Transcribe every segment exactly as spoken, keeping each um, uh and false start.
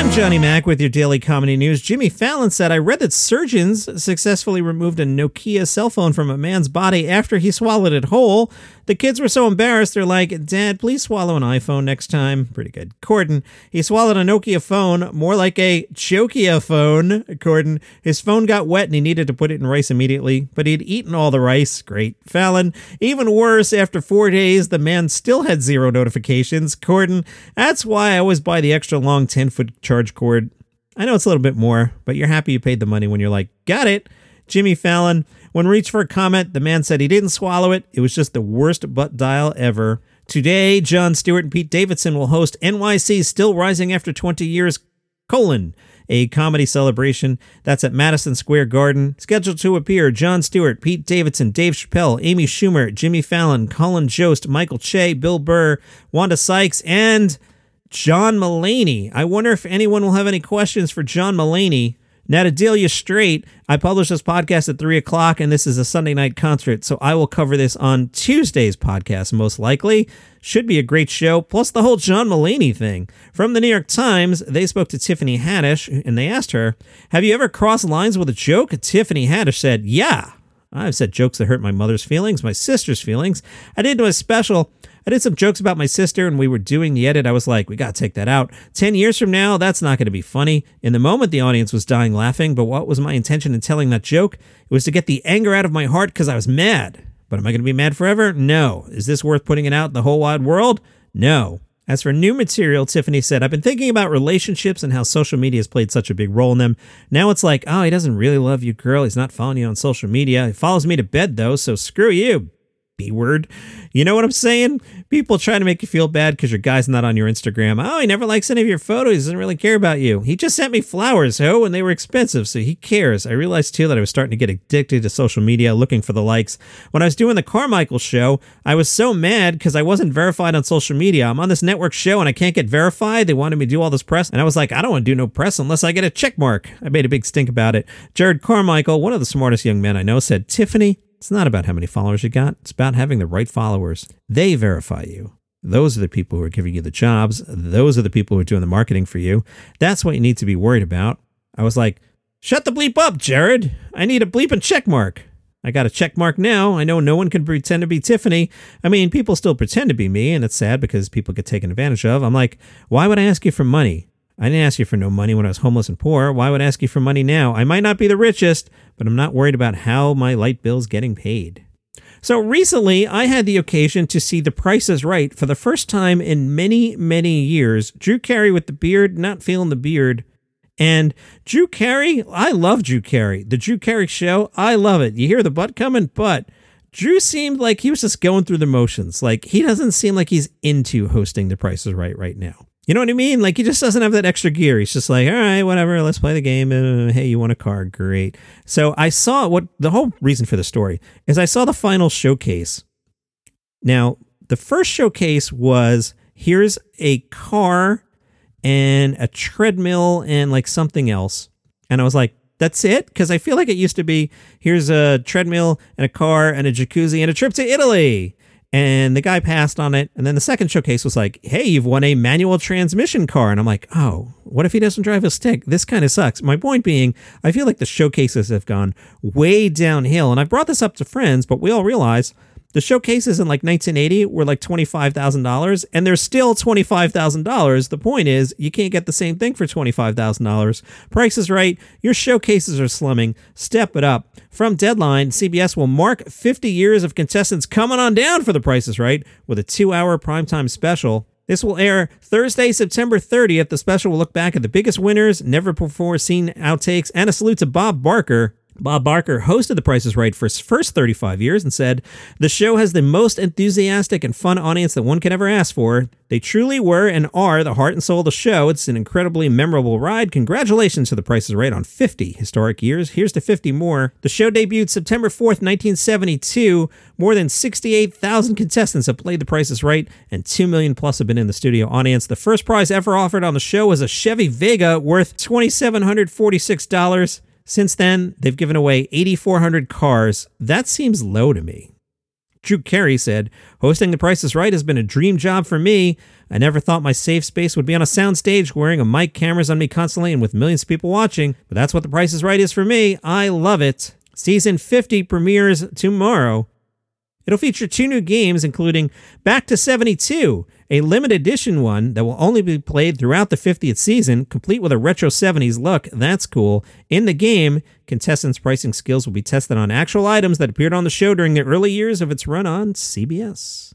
I'm Johnny Mac with your daily comedy news. Jimmy Fallon said, I read that surgeons successfully removed a Nokia cell phone from a man's body after he swallowed it whole. The kids were so embarrassed, they're like, Dad, please swallow an iPhone next time. Pretty good. Corden, he swallowed a Nokia phone, more like a Chokia phone. Corden, his phone got wet and he needed to put it in rice immediately, but he'd eaten all the rice. Great. Fallon, even worse, after four days, the man still had zero notifications. Corden, that's why I always buy the extra long ten-foot charge cord. I know it's a little bit more, but you're happy you paid the money when you're like, got it. Jimmy Fallon, when reached for a comment, the man said he didn't swallow it. It was just the worst butt dial ever. Today, Jon Stewart and Pete Davidson will host N Y C Still Rising After twenty years, colon, a comedy celebration. That's at Madison Square Garden. Scheduled to appear Jon Stewart, Pete Davidson, Dave Chappelle, Amy Schumer, Jimmy Fallon, Colin Jost, Michael Che, Bill Burr, Wanda Sykes, and John Mulaney. I wonder if anyone will have any questions for John Mulaney. Now, to deal you straight, I publish this podcast at three o'clock, and this is a Sunday night concert, so I will cover this on Tuesday's podcast, most likely. Should be a great show, plus the whole John Mulaney thing. From the New York Times, they spoke to Tiffany Haddish, and they asked her, have you ever crossed lines with a joke? Tiffany Haddish said, yeah. I've said jokes that hurt my mother's feelings, my sister's feelings. I did do a special. I did some jokes about my sister, and we were doing the edit. I was like, we got to take that out. Ten years from now, that's not going to be funny. In the moment, the audience was dying laughing, but what was my intention in telling that joke? It was to get the anger out of my heart because I was mad. But am I going to be mad forever? No. Is this worth putting it out in the whole wide world? No. As for new material, Tiffany said, I've been thinking about relationships and how social media has played such a big role in them. Now it's like, oh, he doesn't really love you, girl. He's not following you on social media. He follows me to bed, though, so screw you. B-word. You know what I'm saying? People try to make you feel bad because your guy's not on your Instagram. Oh, he never likes any of your photos. He doesn't really care about you. He just sent me flowers, ho, and they were expensive, so he cares. I realized, too, that I was starting to get addicted to social media, looking for the likes. When I was doing the Carmichael show, I was so mad because I wasn't verified on social media. I'm on this network show, and I can't get verified. They wanted me to do all this press, and I was like, I don't want to do no press unless I get a check mark. I made a big stink about it. Jared Carmichael, one of the smartest young men I know, said, Tiffany, it's not about how many followers you got. It's about having the right followers. They verify you. Those are the people who are giving you the jobs. Those are the people who are doing the marketing for you. That's what you need to be worried about. I was like, shut the bleep up, Jared. I need a bleep and check mark. I got a check mark now. I know no one can pretend to be Tiffany. I mean, people still pretend to be me, and it's sad because people get taken advantage of. I'm like, why would I ask you for money? I didn't ask you for no money when I was homeless and poor. Why would I ask you for money now? I might not be the richest, but I'm not worried about how my light bill's getting paid. So recently, I had the occasion to see The Price is Right for the first time in many, many years. Drew Carey with the beard, not feeling the beard. And Drew Carey, I love Drew Carey. The Drew Carey Show, I love it. You hear the butt coming, but Drew seemed like he was just going through the motions. Like, he doesn't seem like he's into hosting The Price is Right right now. You know what I mean? Like, he just doesn't have that extra gear. He's just like, all right, whatever, let's play the game. Uh, hey, you want a car? Great. So I saw what the whole reason for the story is I saw the final showcase. Now, the first showcase was here's a car and a treadmill and like something else. And I was like, that's it? Because I feel like it used to be here's a treadmill and a car and a jacuzzi and a trip to Italy. And the guy passed on it. And then the second showcase was like, hey, you've won a manual transmission car. And I'm like, oh, what if he doesn't drive a stick? This kind of sucks. My point being, I feel like the showcases have gone way downhill. And I brought this up to friends, but we all realize the showcases in like nineteen eighty were like twenty-five thousand dollars, and they're still twenty-five thousand dollars. The point is, you can't get the same thing for twenty-five thousand dollars. Price is Right. Your showcases are slumming. Step it up. From Deadline, C B S will mark fifty years of contestants coming on down for The Price is Right with a two-hour primetime special. This will air Thursday, September thirtieth. The special will look back at the biggest winners, never-before-seen outtakes, and a salute to Bob Barker. Bob Barker hosted The Price is Right for his first thirty-five years and said, the show has the most enthusiastic and fun audience that one could ever ask for. They truly were and are the heart and soul of the show. It's an incredibly memorable ride. Congratulations to The Price is Right on fifty historic years. Here's to fifty more. The show debuted September fourth, nineteen seventy-two. More than sixty-eight thousand contestants have played The Price is Right, and two million plus have been in the studio audience. The first prize ever offered on the show was a Chevy Vega worth two thousand seven hundred forty-six dollars. Since then, they've given away eight thousand four hundred cars. That seems low to me. Drew Carey said, hosting The Price is Right has been a dream job for me. I never thought my safe space would be on a soundstage wearing a mic, cameras on me constantly, and with millions of people watching. But that's what The Price is Right is for me. I love it. Season fifty premieres tomorrow. It'll feature two new games, including Back to seventy-two, a limited edition one that will only be played throughout the fiftieth season, complete with a retro seventies look. That's cool. In the game, contestants' pricing skills will be tested on actual items that appeared on the show during the early years of its run on C B S.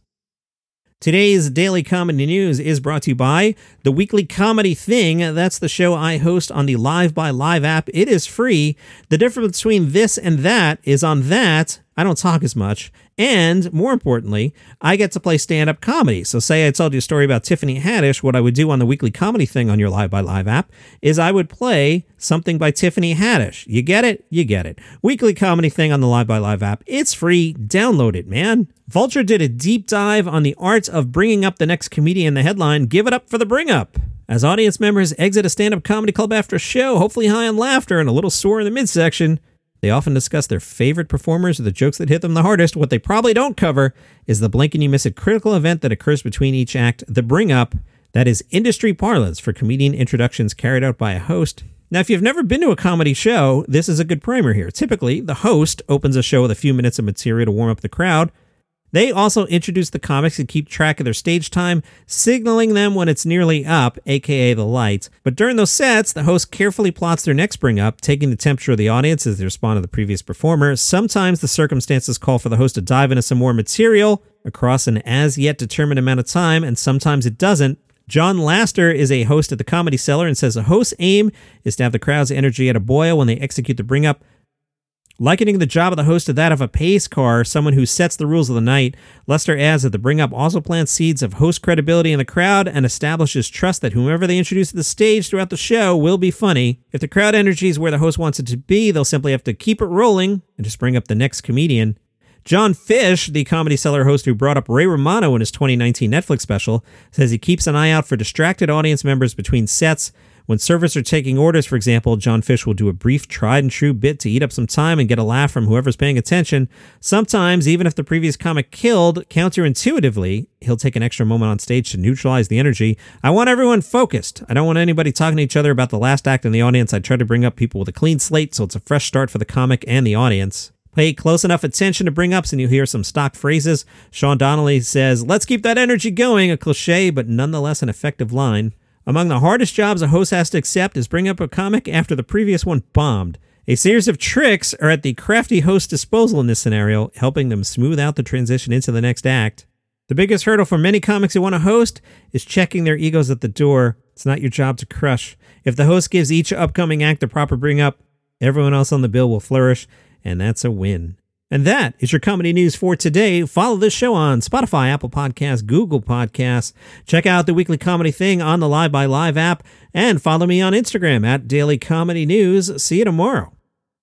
Today's Daily Comedy News is brought to you by The Weekly Comedy Thing. That's the show I host on the Live by Live app. It is free. The difference between this and that is on that, I don't talk as much. And more importantly, I get to play stand-up comedy. So say I told you a story about Tiffany Haddish, what I would do on the Weekly Comedy Thing on your Live by Live app is I would play something by Tiffany Haddish. You get it? You get it. Weekly Comedy Thing on the Live by Live app. It's free. Download it, man. Vulture did a deep dive on the art of bringing up the next comedian in the headline. Give it up for the bring up. As audience members exit a stand-up comedy club after a show, hopefully high on laughter and a little sore in the midsection, they often discuss their favorite performers or the jokes that hit them the hardest. What they probably don't cover is the blink and you miss it critical event that occurs between each act, the bring up. That is industry parlance for comedian introductions carried out by a host. Now, if you've never been to a comedy show, this is a good primer here. Typically, the host opens a show with a few minutes of material to warm up the crowd. They also introduce the comics and keep track of their stage time, signaling them when it's nearly up, aka the lights. But during those sets, the host carefully plots their next bring up, taking the temperature of the audience as they respond to the previous performer. Sometimes the circumstances call for the host to dive into some more material across an as yet determined amount of time, and sometimes it doesn't. John Laster is a host at the Comedy Cellar and says a host's aim is to have the crowd's energy at a boil when they execute the bring up. Likening the job of the host to that of a pace car, someone who sets the rules of the night, Lester adds that the bring-up also plants seeds of host credibility in the crowd and establishes trust that whomever they introduce to the stage throughout the show will be funny. If the crowd energy is where the host wants it to be, they'll simply have to keep it rolling and just bring up the next comedian. John Fish, the Comedy Cellar host who brought up Ray Romano in his twenty nineteen Netflix special, says he keeps an eye out for distracted audience members between sets. When servers are taking orders, for example, John Fish will do a brief tried and true bit to eat up some time and get a laugh from whoever's paying attention. Sometimes, even if the previous comic killed, counterintuitively, he'll take an extra moment on stage to neutralize the energy. I want everyone focused. I don't want anybody talking to each other about the last act in the audience. I try to bring up people with a clean slate so it's a fresh start for the comic and the audience. Pay close enough attention to bring ups and you'll hear some stock phrases. Sean Donnelly says, "Let's keep that energy going," a cliche but nonetheless an effective line. Among the hardest jobs a host has to accept is bring up a comic after the previous one bombed. A series of tricks are at the crafty host's disposal in this scenario, helping them smooth out the transition into the next act. The biggest hurdle for many comics who want to host is checking their egos at the door. It's not your job to crush. If the host gives each upcoming act the proper bring up, everyone else on the bill will flourish, and that's a win. And that is your comedy news for today. Follow this show on Spotify, Apple Podcasts, Google Podcasts. Check out the Weekly Comedy Thing on the Live by Live app. And follow me on Instagram at Daily Comedy News. See you tomorrow.